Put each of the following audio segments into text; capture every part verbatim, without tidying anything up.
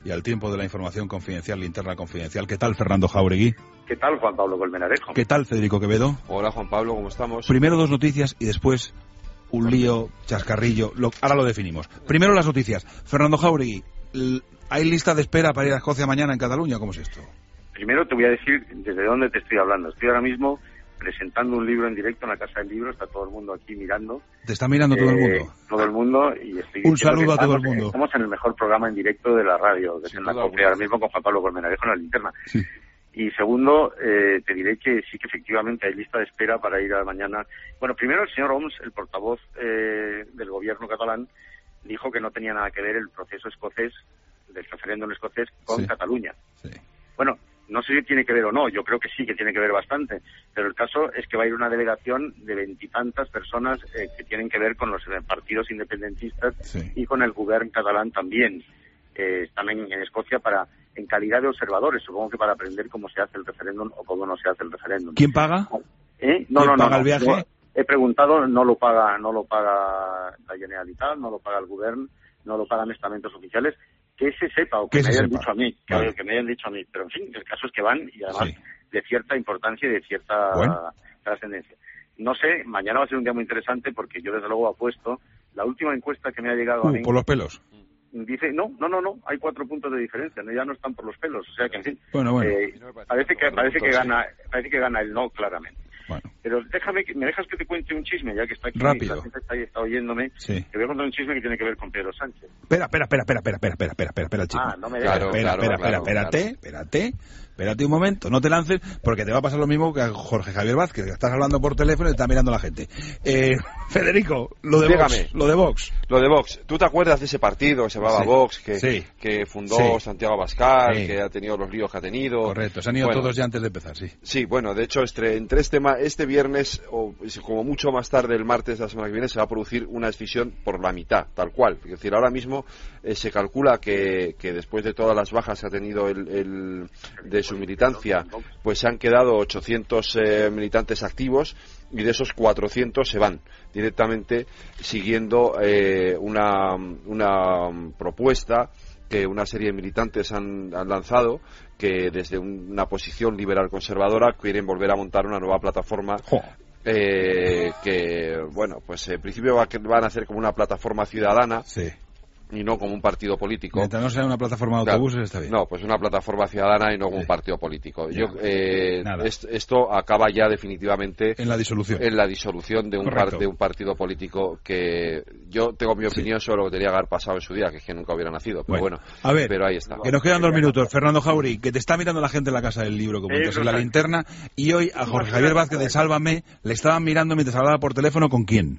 y al tiempo de la información confidencial, linterna confidencial. ¿Qué tal, Fernando Jáuregui? ¿Qué tal, Juan Pablo Colmenarejo? ¿Qué tal, Federico Quevedo? Hola, Juan Pablo, ¿cómo estamos? Primero dos noticias y después un lío, chascarrillo. Lo, ahora lo definimos. Primero las noticias. Fernando Jáuregui, ¿hay lista de espera para ir a Escocia mañana en Cataluña? ¿Cómo es esto? Primero te voy a decir desde dónde te estoy hablando. Estoy ahora mismo presentando un libro en directo en la Casa del Libro. Está todo el mundo aquí mirando. ¿Te está mirando todo eh, el mundo? Todo el mundo. Y estoy un saludo a todo el estamos, mundo. Estamos en el mejor programa en directo de la radio, que es en la COPE, ahora mismo con Juan Pablo Colmenarejo en la linterna. Sí. Y segundo, eh, te diré que sí que efectivamente hay lista de espera para ir a mañana. Bueno, primero el señor Homs, el portavoz eh, del gobierno catalán, dijo que no tenía nada que ver el proceso escocés, del referéndum escocés, con sí. Cataluña. Sí. Bueno, no sé si tiene que ver o no, yo creo que sí que tiene que ver bastante, pero el caso es que va a ir una delegación de veintitantas personas eh, que tienen que ver con los eh, partidos independentistas sí. y con el gobierno catalán también. Eh, están en, en Escocia para en calidad de observadores, supongo que para aprender cómo se hace el referéndum o cómo no se hace el referéndum. ¿Quién paga? ¿Eh? No, ¿Quién no, no, paga no, el viaje? no. He preguntado, no lo paga, no lo paga la Generalitat, no lo paga el gobierno, no lo pagan estamentos oficiales. Que se sepa o que, que me hayan sepa. dicho a mí, que, vale. que me hayan dicho a mí, pero en fin, el caso es que van y además sí. de cierta importancia y de cierta bueno. trascendencia. No sé, mañana va a ser un día muy interesante porque yo desde luego apuesto, la última encuesta que me ha llegado uh, a mí... ¿Por los pelos? Dice, no, no, no, no, hay cuatro puntos de diferencia, no, ya no están por los pelos, o sea que en fin, bueno, bueno. Eh, parece que parece que gana, parece que gana el no claramente. Bueno. Pero déjame, me dejas que te cuente un chisme, ya que está aquí, rápido. la gente está, ahí, está oyéndome, sí. te voy a contar un chisme que tiene que ver con Pedro Sánchez. Espera, espera, espera, espera, espera, espera, espera, espera, espera, chico. Ah, no me dejas. Claro, espera, claro, espera, claro, espera, espérate, claro. espérate, espérate un momento, no te lances, porque te va a pasar lo mismo que a Jorge Javier Vázquez, que estás hablando por teléfono y está mirando a la gente. Eh, Federico, lo de Dígame. Vox, lo de Vox. Lo de Vox, ¿tú te acuerdas de ese partido que se llamaba sí. Vox, que, sí. que fundó sí. Santiago Abascal, sí. que ha tenido los líos que ha tenido? Correcto, se han ido bueno, todos ya antes de empezar, sí. Sí, bueno, de hecho, este, entre este, este viernes, o como mucho más tarde, el martes de la semana que viene, se va a producir una escisión por la mitad, tal cual. Es decir, ahora mismo eh, se calcula que, que después de todas las bajas que ha tenido el, el de su militancia, pues se han quedado ochocientos eh, militantes activos y de esos cuatrocientos se van directamente siguiendo eh, una, una propuesta que una serie de militantes han, han lanzado, que desde una posición liberal conservadora quieren volver a montar una nueva plataforma. Oh. Eh, que, bueno, pues en principio va, que van a hacer como una plataforma ciudadana. Sí. Y no como un partido político. Mientras no sea una plataforma de claro, autobuses está bien. No, pues una plataforma ciudadana y no como sí. un partido político. Ya, Yo, eh, es, esto acaba ya definitivamente en la disolución. En la disolución de un, par, de un partido político que yo tengo mi opinión sí. sobre lo que tenía que haber pasado en su día, que es que nunca hubiera nacido. Pero bueno, bueno a ver, pero ahí está. Que nos quedan dos minutos. Fernando Jáuregui, que te está mirando la gente en la Casa del Libro, como entonces en la linterna, y hoy a Jorge Javier Vázquez de Sálvame le estaban mirando mientras hablaba por teléfono. ¿Con quién?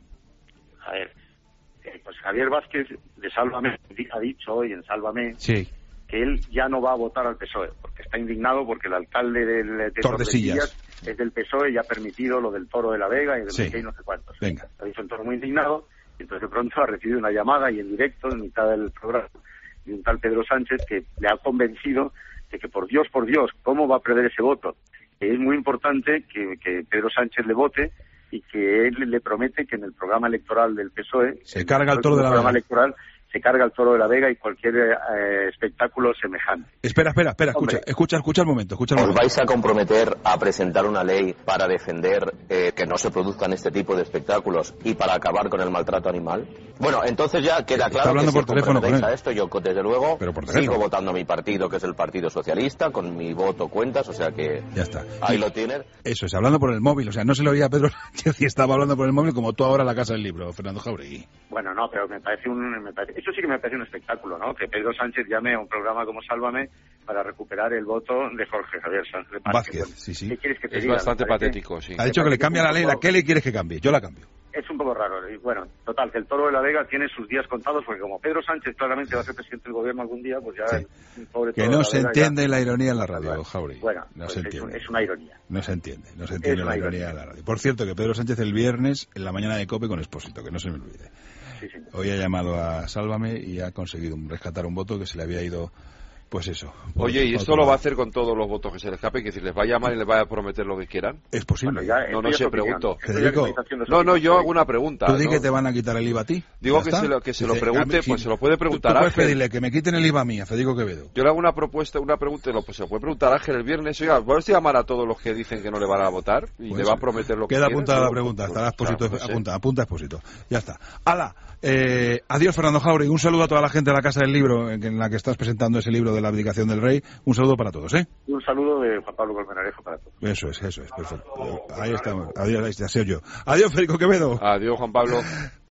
A ver, eh, pues Javier Vázquez de Sálvame ha dicho hoy en Sálvame sí. que él ya no va a votar al P S O E, porque está indignado porque el alcalde del, de Tordesillas es del P S O E y ha permitido lo del Toro de la Vega y del sí. y no sé cuántos. Venga. Ha dicho un toro muy indignado y entonces de pronto ha recibido una llamada y en directo, en mitad del programa, de un tal Pedro Sánchez que le ha convencido de que por Dios, por Dios, ¿cómo va a perder ese voto? Que es muy importante que, que Pedro Sánchez le vote y que él le promete que en el programa electoral del P S O E se carga el Toro de la programa Vega. electoral se carga el Toro de la Vega y cualquier eh, espectáculo semejante. Espera, espera, espera, escucha, Hombre. escucha, escucha el momento, escucha el momento. ¿Os vais a comprometer a presentar una ley para defender eh, que no se produzcan este tipo de espectáculos y para acabar con el maltrato animal? Bueno, entonces ya queda claro hablando que por si teléfono comprometéis con él. a esto, yo desde luego Pero por sigo votando a mi partido, que es el Partido Socialista, con mi voto cuentas, o sea que ya está. Ahí y lo tienes. Eso es, hablando por el móvil, o sea, no se lo oía a Pedro Sánchez y estaba hablando por el móvil como tú ahora en la Casa del Libro, Fernando Jáuregui. Bueno, no, pero me parece un... Me parece, eso sí que me parece un espectáculo, ¿no? Que Pedro Sánchez llame a un programa como Sálvame para recuperar el voto de Jorge Javier Sánchez Vázquez. Bueno, sí, sí. ¿Qué quieres que te es diga? bastante parece, patético, sí. Ha dicho que le cambia la ley, ¿la qué le quieres que cambie? Yo la cambio. Es un poco raro. Y bueno, total, que el Toro de la Vega tiene sus días contados, porque como Pedro Sánchez claramente va a ser presidente del gobierno algún día, pues ya... Sí. El pobre Que Toro no de la se Vega entiende ya... la ironía en la radio, Jáuregui. Bueno, no pues se es, entiende. un, es una ironía. No se entiende, no se entiende Es la una ironía ironía. de la radio. Por cierto, que Pedro Sánchez el viernes, en la mañana de COPE con Expósito, que no se me olvide. Sí, sí. Hoy ha llamado a Sálvame y ha conseguido rescatar un voto que se le había ido Pues eso. Oye, ¿y esto lo va a hacer con todos los votos que se le escapen? Que decir, ¿les va a llamar y les va a prometer lo que quieran? Es posible. Bueno, ya, no, no sé, pregunto. Federico, no, no, yo hago una pregunta. ¿Tú di ¿no? que te van a quitar el I V A a ti? Digo que se, lo, que se lo pregunte, pues se lo puede preguntar tú, tú puedes Ángel. pedirle que me quiten el I V A a mí, a Federico Quevedo. Yo le hago una propuesta, una pregunta, lo, pues se lo puede preguntar a Ángel el viernes. Oiga, ¿puedes llamar a todos los que dicen que no le van a votar? Y Pues le va a prometer lo que queda quiera. apuntada la ¿no? pregunta, Pues, estará Expósito, claro, no sé. apunta, apunta Expósito. Ya está. ¡Hala! Eh, adiós, Fernando Jáuregui. Un saludo a toda la gente de la Casa del Libro, en, en la que estás presentando ese libro de la abdicación del rey. Un saludo para todos, ¿eh? Un saludo de Juan Pablo Colmenarejo para todos. Eso es, eso es, perfecto. Ahí estamos. Adiós, ya sé yo. Adiós, Federico Quevedo. Adiós, Juan Pablo.